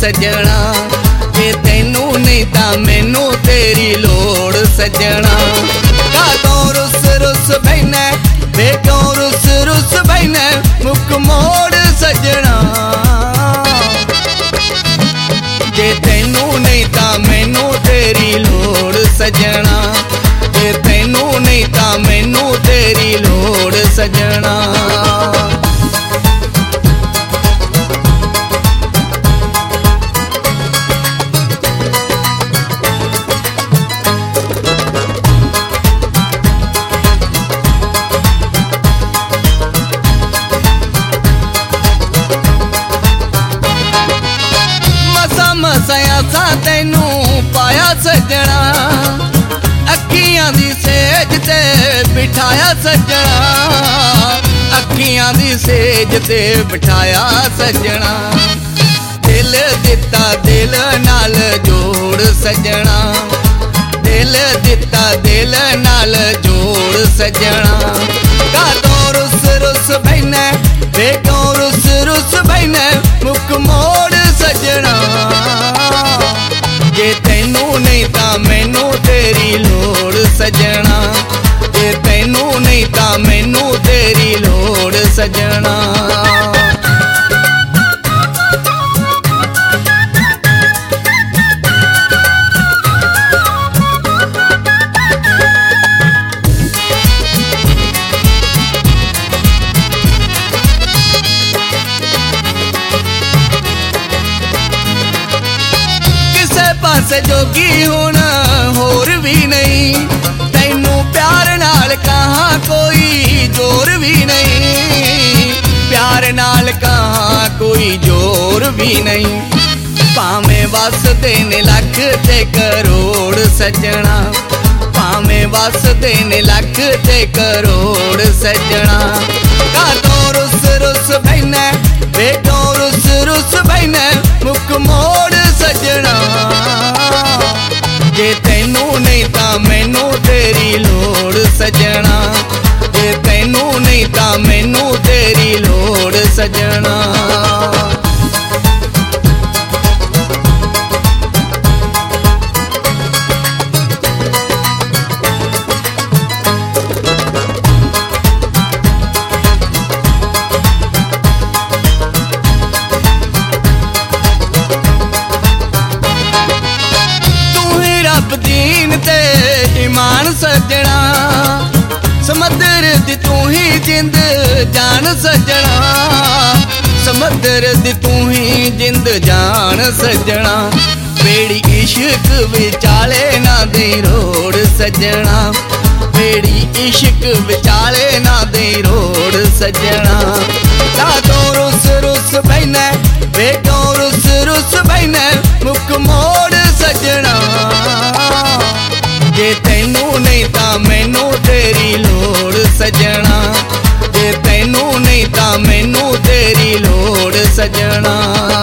सजना, जे तैनू नहीं ता मैनू तेरी लोड़ सजना। कादों रुस रुस बैठना वे क्यों रुस रुस बैठना मुख मोड़ सजना, जे तैनू नहीं ता मैनू तेरी लोड़ सजना, जे तैनू नहीं ता मैनू तेरी लोड़ सजना। मसाया सा तैनू पाया सजना, अखियां दी सेज ते बिठाया सजना, अखियां दी सेज ते बिठाया सजना। दिल दिता दिल नाल जोड़ सजना, दिल दिता दिल नाल जोड़ सजना। कादों रुस रुस बैठना वे क्यों रुस रुस बैठना मुख मोड़ सजना, जे तैनू नहीं ता मैनू तेरी लोड़ सजना, जे तैनू नहीं ता मैनू तेरी लोड़ सजना। पासे जोगी होना होर भी नहीं, तैनू प्यार नाल कहाँ कोई जोर भी नहीं, प्यार नाल कहाँ कोई जोर भी नहीं। भावें वस देने लख ते करोड़ सजना, भावें वस देने लख ते करोड़ सजना। कादों रुस रुस बैठना वे क्यों रुस रुस बैठना मुख मोड़ सजना, जे तैनू नहीं ता मैनू तेरी लोड़ सजना, जे तैनू नहीं ता मैनू तेरी लोड़ सजना। दीन ते ईमान सजना, समुद्र दी तू ही जिंद जान सजना, समुद्र दी तू ही जिंद जान सजना। बेड़ी इश्क विचाले ना दे रोड़ सजना, बेड़ी इश्क विचाले ना दे रोड़ सजना। कादों रुस रुस बैठना वे क्यों रुस रुस बैठना मुख मोड़ सजना, जे तैनू नहीं ता मैनू तेरी लोड़ सजना, जे तैनू नहीं ता मैनू तेरी लोड़ सजना।